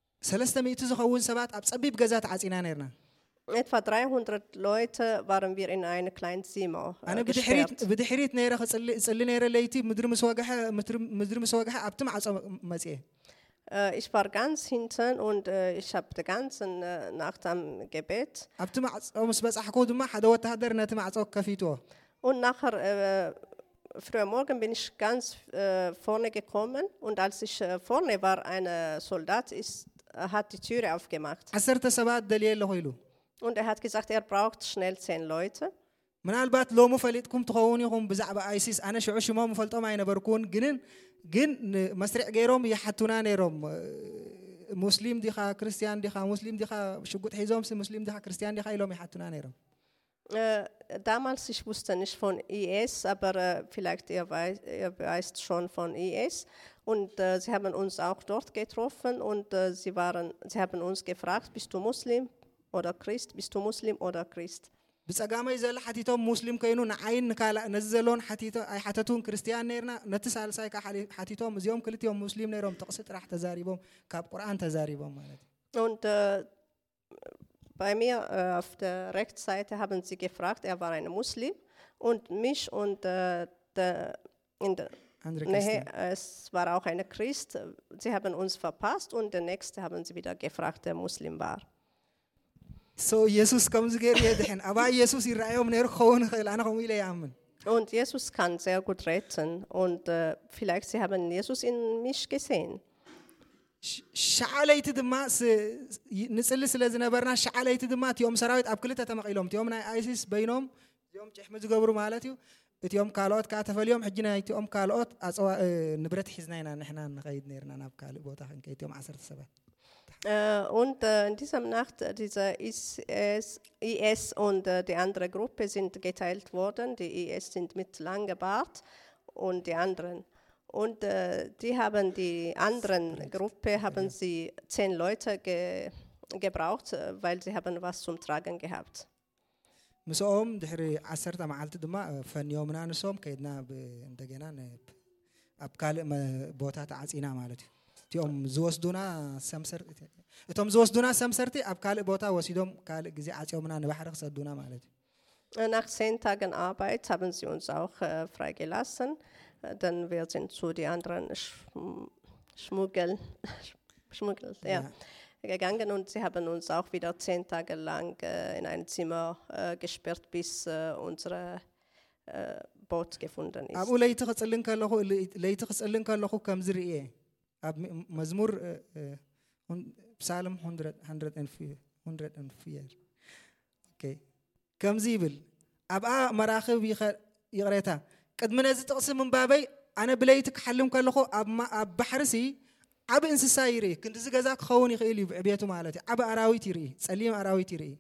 Etwa dreihundert Leute waren wir in einem kleinen Zimmer äh, gesperrt. äh, ich war ganz hinten und äh, ich habe die ganze äh, Nacht am Gebet. Und nachher, äh, früh am Morgen bin ich ganz äh, vorne gekommen und als ich äh, vorne war, ein Soldat ist, hat die Türe aufgemacht. Und er hat gesagt, er braucht schnell zehn Leute. ምናልባት ሎሙ ፈሊጥኩም ትኸውን ይኹም ብዛዕባ አይሲስ ኣነ ሽዑ ሽሞም ፈልጦም ኣይነበርኩን ግን ግን መስርዕ ገይሮም ይሓቱና ነይሮም ሙስሊም ዲኻ ክርስቲያን ዲኻ ሙስሊም ዲኻ ሽጉጥ ሒዞም ሙስሊም ዲኻ ክርስቲያን ዲኻ ኢሎም ይሓቱና ነይሮም Äh, damals, ich wusste nicht von I S, aber äh, vielleicht ihr, wei ihr weißt schon von I S. Und äh, sie haben uns auch dort getroffen und äh, sie, waren, sie haben uns gefragt, bist du Muslim oder Christ? Bist du Muslim oder Christ? ብፀጋመይ ዘሎ ሓቲቶም ሙስሊም ኮይኑ ንዓይን ንካልእ ነዚ ዘለዎን ሓቲቶ ኣይ ሓተቱን ክርስቲያን ነርና ነቲ ሳልሳይ ካ ሓቲቶም እዚኦም ክልቲኦም ሙስሊም ነይሮም ጥቕሲ ጥራሕ ተዛሪቦም ካብ ቁርኣን ተዛሪቦም ማለት እዩ Und äh, bei mir äh, auf der Rechtsseite haben sie gefragt, er war ein Muslim und mich und äh, der, in der Nähe, es war auch ein Christ. Sie haben uns verpasst und der nächste haben sie wieder gefragt, der Muslim war. So Jesus kommt zu gehen, aber Jesus ይራዮም ነይሩ ክኸውን ይኽእል ኣነ ከምኡ ኢለ ይኣምን Und Jesus kann sehr gut retten und äh, vielleicht sie haben Jesus in mich gesehen. ሸዓለይቲ ድማ ንፅሊ ስለ ዝነበርና ሸዓለይቲ ድማ እቲኦም ሰራዊት ኣብ ክልተ ተመቒሎም እቲኦም ናይ ኣይሲስ በይኖም እዚኦም ጭሕሚ ዝገብሩ ማለት እዩ እቲኦም ካልኦት ከዓ ተፈልዮም ሕጂ ናይቲኦም ካልኦት ንብረት ሒዝና ኢና ንሕና ንኸይድ ነርና ናብ ካልእ ቦታ ክንከይድ እቲኦም ዓሰርተ ሰባት Uh, und uh, in dieser Nacht, uh, dieser I S und uh, die andere Gruppe sind geteilt worden. Die I S sind mit langer Bart und die anderen. Und uh, die haben die anderen Gruppe haben sie zehn Leute ge gebraucht, uh, weil sie haben was zum Tragen gehabt. ምስኦም ድሕሪ ዓሰርተ መዓልቲ ድማ ፈንዮምና ንሶም ከይድና እንደገና ኣብ ካልእ ቦታ ተዓፂና ማለት እዩ እቶም ዝወስዱና ሰምሰር እቶም ዝወስዱና ሰምሰርቲ ኣብ ካልእ ቦታ ወሲዶም ካልእ ግዜ ዓፂዮምና ንባሕሪ ክሰዱና ማለት እዩ Nach zehn Tagen Arbeit haben sie uns auch äh, freigelassen. Dann wir sind zu die anderen Schm Schmuggel, Schmuggel, ja, gegangen und sie haben uns auch wieder zehn Tage lang äh, in ein Zimmer äh, gesperrt, bis äh, unsere äh, Boot gefunden ist. ኣብኡ ለይቲ ክፅልን ከለኹ ለይቲ ክፅልን ከለኹ ከም ዝርኤ ኣብ መዝሙር psalm one hundred four okay ከምዚ ይብል ኣብኣ መራኽብ ይቕሬታ ቅድሚ ነዚ ጥቕሲ ምንባበይ ኣነ ብለይቲ ክሓልም ከለኹ ኣብ ባሕርሲ ዓብ እንስሳ ይርኢ ክንዲ ዝገዛ ክኸውን ይኽእል እዩ ብዕብየቱ ማለት እዩ ዓብ ኣራዊት ይርኢ ጸሊም ኣራዊት ይርኢ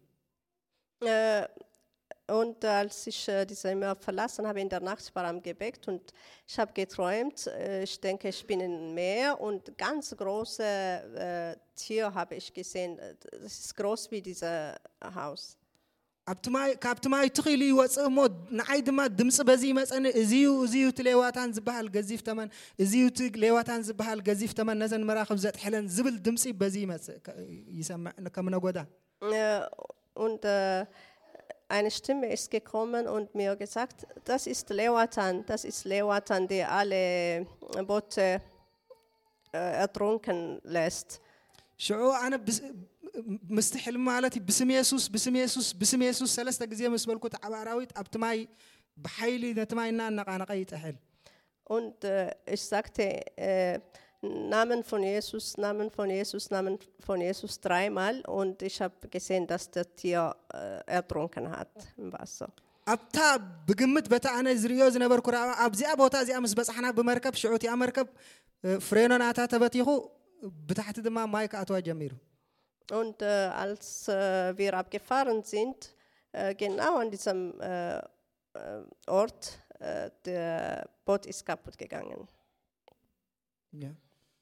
Und als ich äh, die Zimmer verlassen habe in der Nacht, war am Gebet und ich habe geträumt, äh, ich denke, ich bin im Meer und ganz große äh, Tier habe ich gesehen. Das ist groß wie dieses Haus. ኣብትማይ ካብትማይ ትኺሉ ይወፅእ ሞ ንዓይ ድማ ድምፂ በዚ መፀኒ እዚዩ እዚዩ እቲ ሌዋታን ዝበሃል ገዚፍ ተመን እዚዩ እቲ ሌዋታን ዝበሃል ገዚፍ ተመን ነዘን መራኽብ ዘጥሕለን ዝብል ድምፂ በዚ ይመፅእ ይሰምዕ ከም ነጎዳ Und äh, eine Stimme ist gekommen und mir gesagt, das ist Leviathan, das ist Leviathan, der alle Boote äh, ertrunken lässt. ሽዑ ኣነ ምስቲ ሕልሚ ማለት ብስም ኢየሱስ ብስም ኢየሱስ ብስም ኢየሱስ ሰለስተ ግዜ ምስ በልኩት ዓብ ኣራዊት ኣብቲ ማይ ብሓይሊ ነቲ ማይ እናነቃነቀ ይጥሕል Und äh, ich sagte äh, Namen von Jesus, Namen von Jesus, Namen von Jesus dreimal und ich habe gesehen, dass der Tier äh, ertrunken hat im Wasser. ኣብታ ብግምት በታ ኣነ ዝርዮ ዝነበርኩ ራእዋ ኣብዚኣ ቦታ እዚኣ ምስ በፅሓና ብመርከብ ሽዑት ያ መርከብ ፍሬኖ ናታ ተበቲኹ ብታሕቲ ድማ ማይ ከኣትዋ ጀሚሩ Und äh, als äh, wir abgefahren sind, äh, genau an diesem äh, Ort, äh, der Boot ist kaputt gegangen. Ja.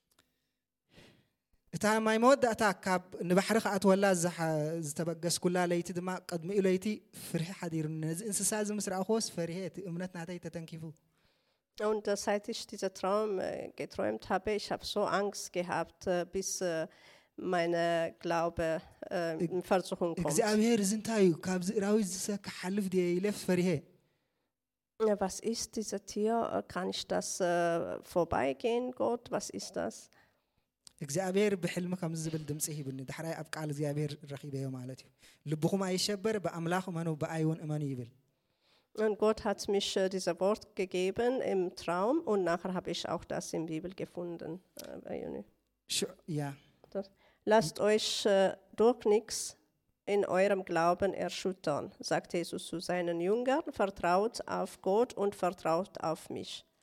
እታ ማይ መወዳእታ ካብ ንባሕሪ ከኣትወላ ዝተበገስ ኩላ ለይቲ ድማ ቅድሚኡ ለይቲ ፍርሒ ሓዲሩ ነዚ እንስሳ እዚ ምስ ረኣኽዎስ ፈሪሄ እቲ እምነት ናተይ ተተንኪፉ Und äh, seit ich diesen Traum äh, geträumt habe, ich habe so Angst gehabt, äh, bis äh, meine Glaube äh, in Versuchung kommt. እግዚአብሔር ዝንታይ ካብዚ ራዊት ዝሰክሓልፍ ዲ ይለፍ ፈሪሄ Was ist dieses Tier? Kann ich das äh, vorbeigehen, Gott? Was ist das? እግዚአብሔር ብሕልሚ ከም ዝብል ድምፂ ይብልኒ ድሕራይ ኣብ ቃል እግዚአብሔር ረኺበዮ ማለት እዩ ልብኹም ኣይሸበር በአምላኽ እመኑ በአይውን እመኑ ይብል Und Gott hat mich äh, dieses Wort gegeben im Traum und nachher habe ich auch das in der Bibel gefunden. Äh, ja. Das, lasst euch äh, durch nichts in eurem Glauben erschüttern, sagt Jesus zu seinen Jüngern, vertraut auf Gott und vertraut auf mich.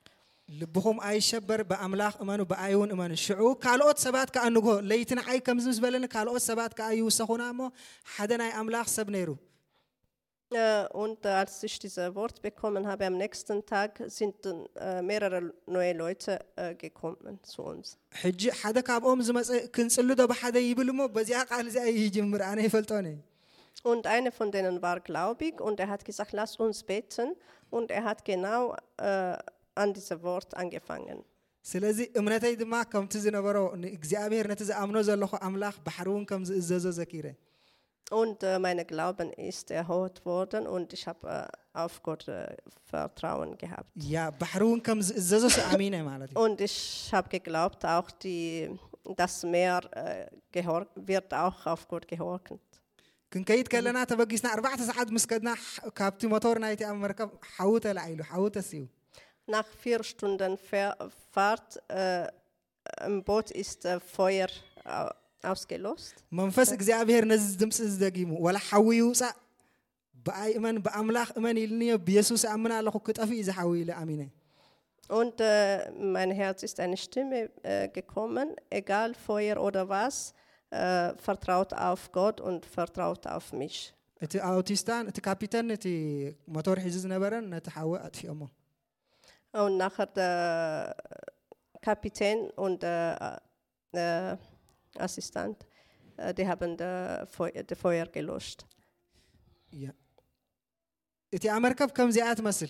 ልብኹም ኣይሸበር በአምላኽ እመኑ በአይውን እመኑ ሽዑ ካልኦት ሰባት ከአንጎ ለይትን አይ ከምዝምስ በለን ካልኦት ሰባት ከአይውሰኹና እሞ ሓደ ናይ አምላኽ ሰብ ነይሩ Äh, Und äh, als ich dieses Wort bekommen habe, am nächsten Tag sind äh, mehrere neue Leute äh, gekommen zu uns. ሕጂ ሓደ ካብኦም ዝመጽእ ክንጽሉ ዶ በሓደ ይብል እሞ በዚያ ቃል እዚኣ ይጅምር ኣነ ይፈልጦኒ Und einer von denen war gläubig und er hat gesagt, lass uns beten. Und er hat genau äh, an diesem Wort angefangen. ስለዚ እምነተይ ድማ ከምቲ ዝነበሮ እግዚአብሔር ነቲ ዝኣምኖ ዘለኹ አምላኽ ባሕሩን ከም ዝእዘዞ ዘኪረ Und äh, mein Glauben ist erhört worden und ich habe äh, auf Gott äh, Vertrauen gehabt. ያ ባሕሩን ከም ዝእዘዞ ሰኣሚነ ማለት እዩ Und ich habe geglaubt, auch die, das Meer äh, gehor- wird auch auf Gott gehorchen. ክንከይድ ከለና ተበጊስና ኣርባዕተ ሰዓት ምስ ከድና ካብቲ ሞቶር ናይቲ ኣብ መርከብ ሓው ተላዒሉ ሓው ተስዩ Nach vier Stunden Ver- Fahrt äh, im Boot ist äh, Feuer äh, ausgelöst. መንፈስ እግዚአብሔር ነዚ ድምፂ ዝደጊሙ ወላ ሓዊ ይውፃእ ብኣይ እመን ብኣምላኽ እመን ኢልኒዮ ብየሱስ ኣምና ኣለኹ ክጠፊ እዩ ዝሓዊ ኢለ ኣሚነ Und äh, mein Herz ist eine Stimme äh, gekommen, egal Feuer oder was, äh, vertraut auf Gott und vertraut auf mich. እቲ ኣውቲስታን እቲ ካፒተን እቲ ሞቶር ሒዙ ዝነበረን ነቲ ሓዊ ኣጥፊኦሞ Und nachher der Kapitän und der äh, Assistent, äh, die haben das Feu- das Feuer gelöscht. ያ እቲ ኣመርከብ ከምዚኣ ትመስል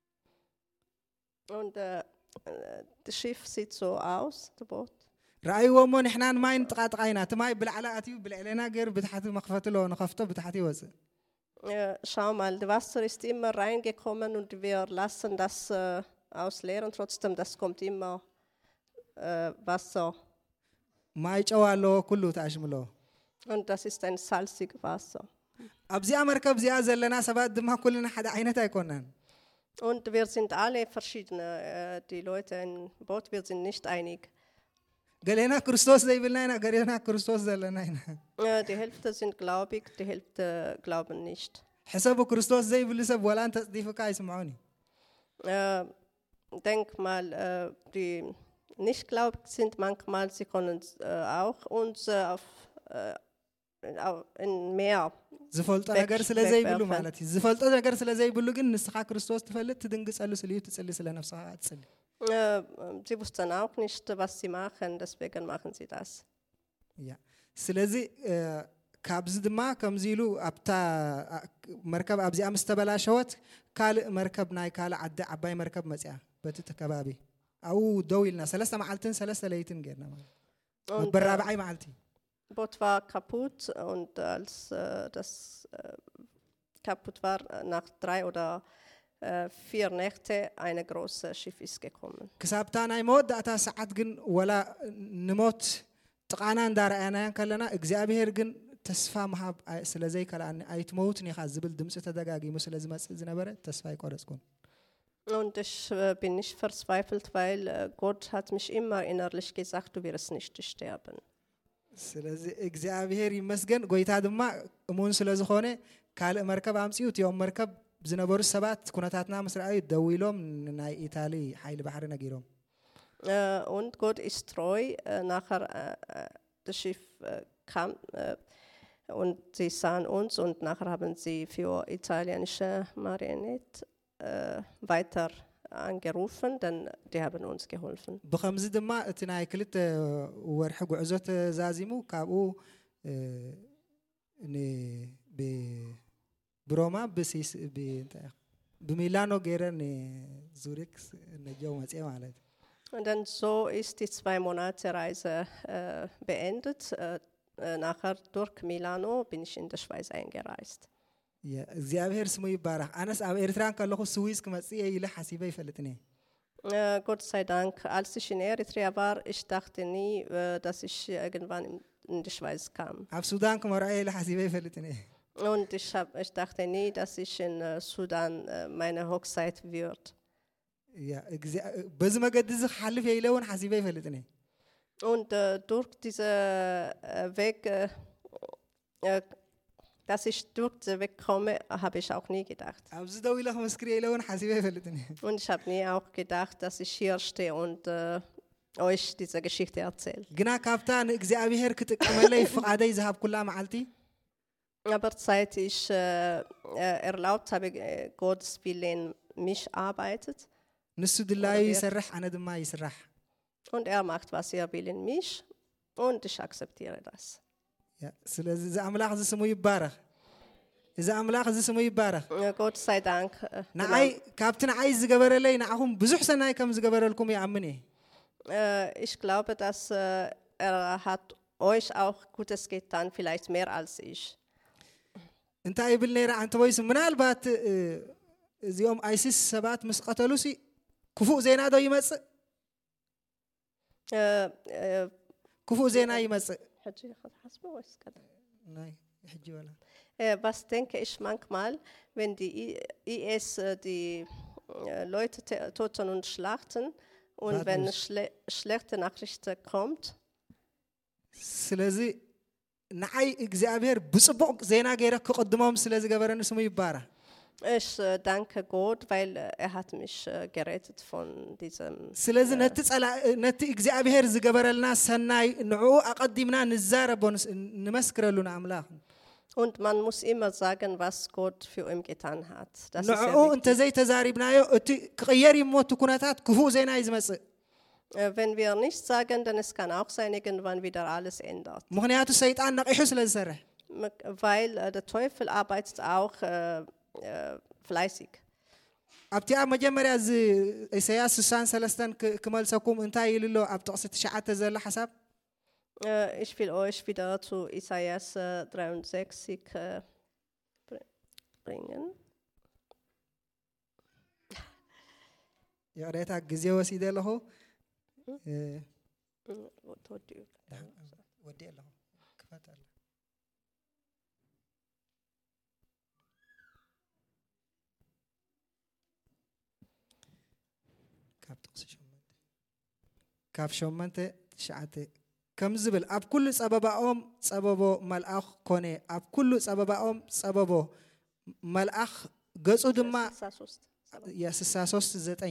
Und äh, das Schiff sieht so aus, das Boot. ረኣይዎ እሞ ንሕና ንማይ ንጥቃጥቃ ኢና እቲ ማይ ብላዕላ ኣትዩ ብልዕለና ገይር ብታሕቲ መኽፈትሎ ንኸፍቶ ብታሕቲ ይወፅእ Äh, schau mal, das Wasser ist immer reingekommen und wir lassen das äh, ausleeren. Trotzdem, das kommt immer äh, Wasser. ማይ ጨው ኣለዎ ኩሉ ተኣሽምለዎ Und das ist ein salziges Wasser. ኣብዚኣ መርከብ እዚኣ ዘለና ሰባት ድማ ኩልና ሓደ ዓይነት ኣይኮነን Und wir sind alle verschiedene, äh, die Leute im Boot, wir sind nicht einig. ገሌና ክርስቶስ ዘይብልና ኢና ገሌና ክርስቶስ ዘለና ኢና Äh, die Hälfte sind gläubig, die Hälfte glauben nicht. ሕሰቡ ክርስቶስ ዘይብሉ ሰብ ወላ እንተፅዲፍካ ኣይስምዖን እዩ Äh, denk mal, äh, die nicht gläubig sind, manchmal, sie können äh, auch uns äh, auf, äh, au- in Meer. ዝፈልጦ Back- ነገር ስለ ዘይብሉ backwerfen. ማለት እዩ ዝፈልጦ ነገር ስለ ዘይብሉ ግን ንስኻ ክርስቶስ ትፈልጥ ትድንግፀሉ ስልዩ ትፅሊ ስለ ነፍስኻ ትፅሊ Äh, sie wussten auch nicht, was sie machen, deswegen machen sie das. ያ ስለዚ እ፣ ካብዚ ድማ ከምዚ ኢሉ ኣብታ አ- መርከብ ኣብዚኣ ምስ ተበላሸወት ካልእ መርከብ ናይ ካልእ ዓዲ ዓባይ መርከብ መፅያ በቲ ከባቢ ኣብኡ ደው ኢልና ሰለስተ መዓልትን ሰለስተ ለይትን ጌርና ማለት Und መበል äh, ራብዓይ መዓልቲ Boot war kaputt und als äh, das äh, kaputt war, äh, nach drei oder äh, vier Nächte ein großes Schiff ist gekommen. ክሳብታ ናይ መወዳእታ ሰዓት ግን ወላ ንሞት ጥቃና እንዳረኣናያን ከለና እግዚአብሔር ግን ተስፋ መሃብ ኣይ- ስለ ዘይከላኣኒ ኣይትመውትን ኢኻ ዝብል ድምፂ ተደጋጊሙ ስለ ዝመፅእ ዝነበረ ተስፋ ይቆረፅኩን Und ich äh, bin nicht verzweifelt, weil äh, Gott hat mich immer innerlich gesagt, du wirst nicht sterben. ስለዚ እግዚአብሔር ይመስገን ጎይታ ድማ እሙን ስለ ዝኾነ ካልእ መርከብ ኣምፅኡ እትዮም መርከብ ዝነበሩ ሰባት ኩነታትና ምስ ረኣዩ ደው ኢሎም ናይ ኢታሊ ሓይሊ ባሕሪ ነጊሮም Äh, und Gott ist treu. Äh, nachher äh, äh, das Schiff äh, kam äh, und sie sahen uns und nachher haben sie für italienische Marionette äh, weiter angerufen, denn die haben uns geholfen. ብከምዚ ድማ እቲ ናይ ክልተ ወርሒ ጉዕዞ ተዛዚሙ ካብኡ እ፣ ን- ብ- ብሮማ ብሲስ ብ- እንታይ እዩ? ብሚላኖ ገይረ ንዙሪክ ነጀው መፅአ ማለት እዩ Und dann so ist die zwei Monate Reise äh, beendet. Äh, äh, nachher durch Milano bin ich in der Schweiz eingereist. ያ እግዚኣብሔር ስሙ ይባረኽ ኣነስ ኣብ ኤርትራን ከለኹ ስዊዝ ክመፅእ እየ ኢለ ሓሲበ ይፈልጥኒ እየ Äh, Gott sei Dank, als ich in Eritrea war, ich dachte nie, äh, dass ich irgendwann in, in die Schweiz kam. ኣብ ሱዳን ክመርዖ ኢለ ሓሲበ ይፈልጥኒ እየ Und ich, hab, ich dachte nie, dass ich in äh, Sudan äh, meine Hochzeit wird. ያ እግዚአ- በዚ መገዲ እዚ ክሓልፍ እየ ኢለ እውን ሓሲበ ይፈልጥኒ እየ Und äh, durch diesen äh, Weg äh, äh, Dass ich durchwegkomme, habe ich auch nie gedacht. ኣብዚ ደው ኢለ ክመስክር ኢለ እውን ሓሲበ ኣይፈልጥን እየ Und ich habe nie auch gedacht, dass ich hier stehe und äh, euch diese Geschichte erzähle. ግና ካብታ ንእግዚአብሔር ክጥቀመለይ ፍቓደይ ዝሃብኩላ መዓልቲ Aber seit ich äh, äh, erlaubt habe, äh, Gottes Wille in mich arbeitet, ንሱ ድላዩ ይሰርሕ ኣነ ድማ ይስራሕ und er macht, was er will in mich, und ich akzeptiere das. ያ ስለዚ እዚ ኣምላኽ እዚ ስሙ ይባረኽ እዚ ኣምላኽ እዚ ስሙ ይባረኽ Ja, Gott sei Dank. Äh, ንዓይ ካብቲ ንዓይ ዝገበረለይ ንዓኹም ብዙሕ ሰናይ ከም ዝገበረልኩም ይኣምን እየ äh, ich glaube, dass äh, er hat euch auch Gutes getan, vielleicht mehr als ich. እንታይ ይብል ነይረ ኣንተ ወይስ ምናልባት እዚኦም ኣይሲስ ሰባት ምስ ቀተሉሲ ክፉእ ዜና ዶ ይመጽእ Äh, äh, ክፉእ ዜና ይመጽእ ናይ ሕጂ ወላ Äh, was denke ich manchmal, wenn die I S äh, die äh, Leute te- töten und schlachten und Bad wenn News. schle schlechte Nachrichten kommt, ስለዚ ንዓይ እግዚኣብሔር ብጽቡቕ ዜና ገይረ ክቐድሞም ስለ ዝገበረኒ ስሙ ይባረኽ ich äh, danke Gott, weil äh, er hat mich äh, gerettet von diesem. ስለዚ ነቲ ጸላ ነቲ እግዚኣብሔር ዝገበረልና ሰናይ ንዕኡ ኣቐዲምና ንዛረቦ ንመስክረሉ ንኣምላኽ Und man muss immer sagen, was Gott für ihn getan hat. Das ist sehr ንዕኡ wichtig. እንተዘይተዛሪብናዮ እቲ ክቕየር ይሞቱ ኩነታት ክፉእ ዜና እዩ ዝመጽእ Äh, wenn wir nicht sagen, dann es kann auch sein, irgendwann wieder alles ändert. ምክንያቱ ሰይጣን ነቂሑ ስለ ዝሰርሕ M- Weil äh, der Teufel arbeitet auch äh, äh, fleißig. ኣብቲ ኣብ መጀመርያ እዚ ኢሳያስ ስሳን ሰለስተን ክመልሰኩም እንታይ ኢሉ ኣሎ ኣብ ጥቕሲ ትሽዓተ ዘሎ ሓሳብ Äh, ich will euch wieder zu Isaias äh, dreiundsechzig äh, br- bringen. የቅሬታ ግዜ ወሲደ ኣለኹ Mm, what would you- ወዲ ኣለኹ ክፈት ኣለ ካብ ጥቕሲ ሸመንተ ካብ ሸመንተ ትሽዓተ ከም ዝብል ኣብ ኩሉ ፀበባኦም ፀበቦ መልኣኽ ኮነ ኣብ ኩሉ ፀበባኦም ፀበቦ መልኣኽ ገጹ ድማ sechsundsechzig. የስሳ ሶስት ዘጠኝ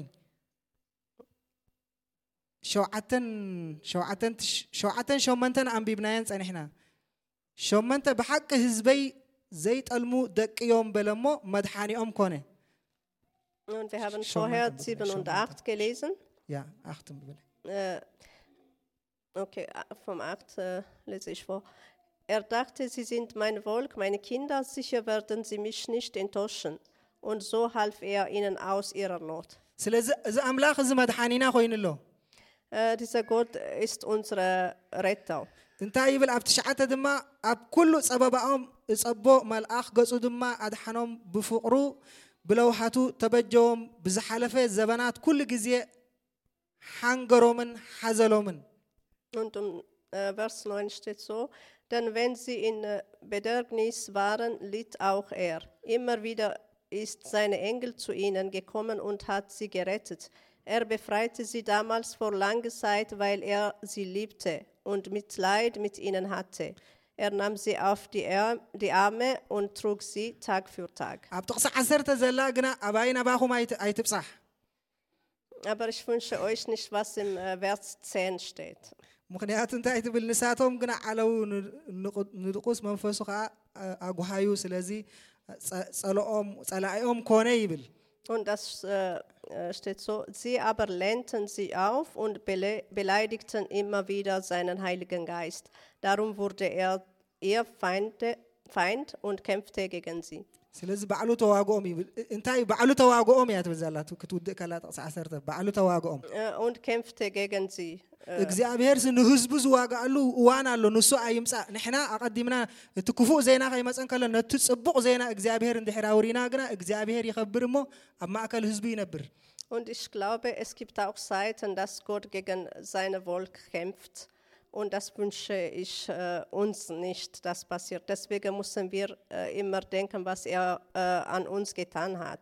ሸውዓተን ሸውዓተን ሸውዓተን ሸመንተን ኣንቢብናየን ፀኒሕና ሸመንተ ብሓቂ ህዝበይ ዘይጠልሙ ደቅዮም በለሞ መድሓኒኦም ኮነ Und wir haben Schon vorher mal, sieben schon und mal. acht gelesen. ያ ኣኽትም ብለ Äh, okay, a- vom acht äh, lese ich vor. Er dachte, sie sind mein Volk, meine Kinder, sicher werden sie mich nicht enttäuschen. Und so half er ihnen aus ihrer Not. ስለዚ እዚ ኣምላኽ እዚ መድሓኒና ኮይኑ ኣሎ Äh, dieser Gott ist unser Retter. እንታይ ይብል ኣብ ትሽዓተ ድማ ኣብ ኩሉ ፀበባኦም እፀቦ መልኣኽ ገጹ ድማ ኣድሓኖም ብፍቕሩ ብለውሃቱ ተበጀዎም ብዝሓለፈ ዘበናት ኩሉ ግዜ ሓንገሮምን ሓዘሎምን Und um äh, Vers neun steht so, denn wenn sie in äh, Bedrängnis waren, litt auch er. Immer wieder ist seine Engel zu ihnen gekommen und hat sie gerettet. Er befreite sie damals vor langer Zeit, weil er sie liebte und Mitleid mit ihnen hatte. Er nahm sie auf die, Ar- die Arme und trug sie Tag für Tag. ኣብ ጥቕሲ ዓሰርተ ዘላ ግና ኣባይን ኣባኹም ኣይቲ- ኣይትብፃሕ Aber ich wünsche euch nicht, was im äh, Vers zehn steht. ምክንያቱ እንታይ ትብል ንሳቶም ግና ዓለው ንድቁስ መንፈሱ ከዓ ኣጓሃዩ ስለዚ ፀ- ጸልኦም ጸላኢኦም ኮነ ይብል Und das äh, äh, steht so, sie aber lehnten sie auf und bele- beleidigten immer wieder seinen Heiligen Geist. Darum wurde er ihr Feinde, Feind und kämpfte gegen sie. ስለዚ ባዕሉ ተዋግኦም ይብል እ- እንታይ ባዕሉ ተዋግኦም እያ ትብል ዘላ ቱ- ክትውድእ ከላ ጥቕሲ ዓሰርተ ባዕሉ ተዋግኦም Äh, und kämpfte gegen sie. Äh, እግዚኣብሔር ንህዝቡ ዝዋግኣሉ እዋን ኣሎ ንሱ ኣይምፃእ ንሕና ኣቐዲምና እቲ ክፉእ ዜና ከይመፀን ከሎ ነቲ ፅቡቕ ዜና እግዚኣብሔር እንድሕር ኣውሪና ግና እግዚአብሔር ይኸብር እሞ ኣብ ማእከል ህዝቡ ይነብር Und ich glaube, es gibt auch Zeiten, dass Gott gegen seine Volk kämpft. Und das wünsche ich äh, uns nicht, dass passiert. Deswegen müssen wir äh, immer denken, was er äh, an uns getan hat.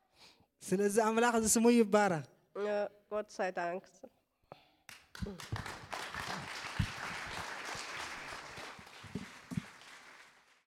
ስለዚ ኣምላኽ እዚ ስሙ ይባረኽ Äh, Gott sei Dank.